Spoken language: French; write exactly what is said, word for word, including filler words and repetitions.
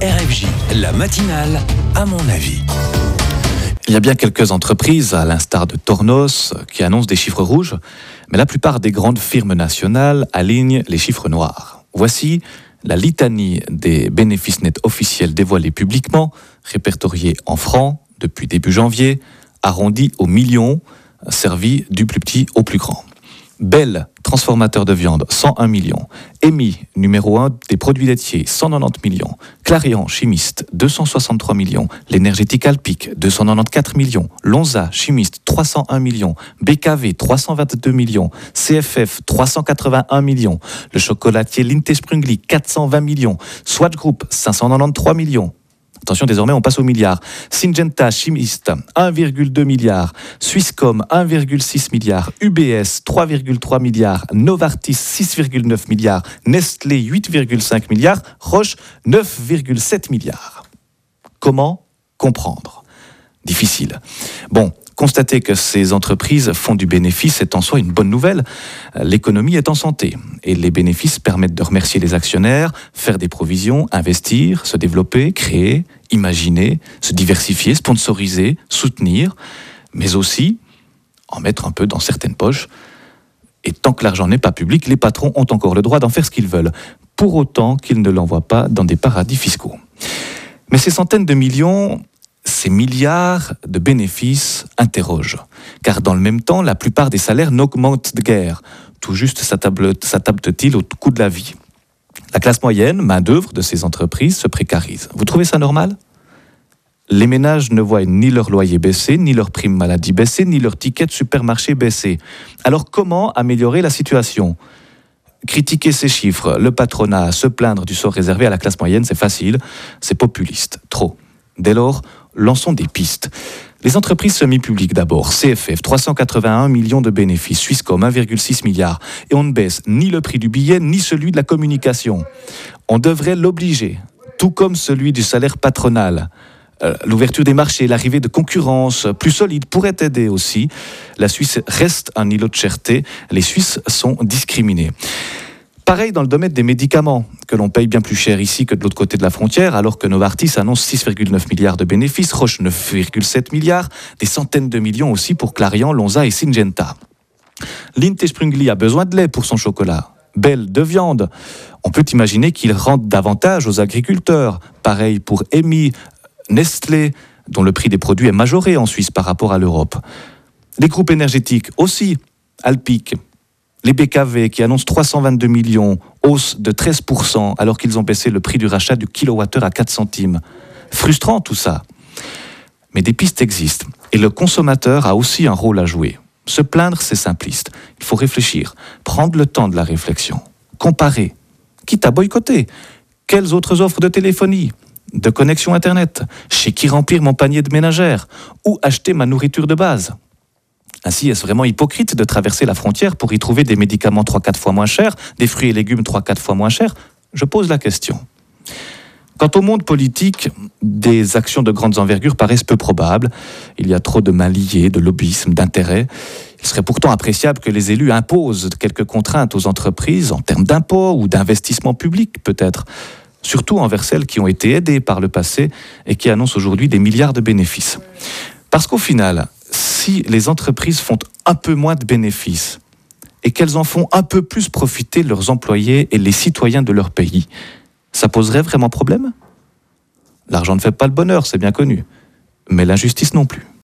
R F J, la matinale, à mon avis. Il y a bien quelques entreprises, à l'instar de Tornos, qui annoncent des chiffres rouges, mais la plupart des grandes firmes nationales alignent les chiffres noirs. Voici la litanie des bénéfices nets officiels dévoilés publiquement, répertoriés en francs depuis début janvier, arrondis au million, servis du plus petit au plus grand. Bell, transformateur de viande, cent un millions. Emi, numéro un des produits laitiers, cent quatre-vingt-dix millions. Clarion, chimiste, deux cent soixante-trois millions. L'énergétique Alpic, deux cent quatre-vingt-quatorze millions. Lonza, chimiste, trois cent un millions. B K V, trois cent vingt-deux millions. C F F, trois cent quatre-vingt-un millions. Le chocolatier Linte Sprungli, quatre cent vingt millions. Swatch Group, cinq cent quatre-vingt-treize millions. Attention, désormais, on passe au milliard. Syngenta, chimiste, un virgule deux milliard. Swisscom, un virgule six milliard. U B S, trois virgule trois milliards. Novartis, six virgule neuf milliards. Nestlé, huit virgule cinq milliards. Roche, neuf virgule sept milliards. Comment comprendre ? Difficile. Bon, constater que ces entreprises font du bénéfice est en soi une bonne nouvelle. L'économie est en santé et les bénéfices permettent de remercier les actionnaires, faire des provisions, investir, se développer, créer, imaginer, se diversifier, sponsoriser, soutenir, mais aussi en mettre un peu dans certaines poches. Et tant que l'argent n'est pas public, les patrons ont encore le droit d'en faire ce qu'ils veulent, pour autant qu'ils ne l'envoient pas dans des paradis fiscaux. Mais ces centaines de millions, ces milliards de bénéfices interrogent. Car dans le même temps, la plupart des salaires n'augmentent de guère. Tout juste s'adaptent-ils au coût de la vie. La classe moyenne, main-d'œuvre de ces entreprises, se précarise. Vous trouvez ça normal ? Les ménages ne voient ni leur loyer baisser, ni leur prime maladie baisser, ni leur ticket de supermarché baisser. Alors comment améliorer la situation ? Critiquer ces chiffres, le patronat, se plaindre du sort réservé à la classe moyenne, c'est facile, c'est populiste, trop. Dès lors, lançons des pistes. Les entreprises semi-publiques d'abord. C F F, trois cent quatre-vingt-un millions de bénéfices. Swisscom, un virgule six milliard. Et on ne baisse ni le prix du billet, ni celui de la communication. On devrait l'obliger, tout comme celui du salaire patronal. Euh, l'ouverture des marchés, l'arrivée de concurrence plus solide pourrait aider aussi. La Suisse reste un îlot de cherté. Les Suisses sont discriminés. Pareil dans le domaine des médicaments, que l'on paye bien plus cher ici que de l'autre côté de la frontière, alors que Novartis annonce six virgule neuf milliards de bénéfices, Roche neuf virgule sept milliards, des centaines de millions aussi pour Clarion, Lonza et Syngenta. Linte Sprungli a besoin de lait pour son chocolat. Bell de viande. On peut imaginer qu'il rende davantage aux agriculteurs. Pareil pour Emi, Nestlé, dont le prix des produits est majoré en Suisse par rapport à l'Europe. Les groupes énergétiques aussi, Alpic. Les B K V qui annoncent trois cent vingt-deux millions, hausse de treize pour cent alors qu'ils ont baissé le prix du rachat du kilowattheure à quatre centimes. Frustrant tout ça. Mais des pistes existent et le consommateur a aussi un rôle à jouer. Se plaindre, c'est simpliste. Il faut réfléchir, prendre le temps de la réflexion, comparer, quitte à boycotter. Quelles autres offres de téléphonie, de connexion Internet, chez qui remplir mon panier de ménagère ou acheter ma nourriture de base ? Ainsi, est-ce vraiment hypocrite de traverser la frontière pour y trouver des médicaments trois à quatre fois moins chers, des fruits et légumes trois à quatre fois moins chers ? Je pose la question. Quant au monde politique, des actions de grandes envergures paraissent peu probables. Il y a trop de mains liées, de lobbyisme, d'intérêts. Il serait pourtant appréciable que les élus imposent quelques contraintes aux entreprises en termes d'impôts ou d'investissements publics, peut-être. Surtout envers celles qui ont été aidées par le passé et qui annoncent aujourd'hui des milliards de bénéfices. Parce qu'au final, si les entreprises font un peu moins de bénéfices et qu'elles en font un peu plus profiter leurs employés et les citoyens de leur pays, ça poserait vraiment problème ? L'argent ne fait pas le bonheur, c'est bien connu, mais l'injustice non plus.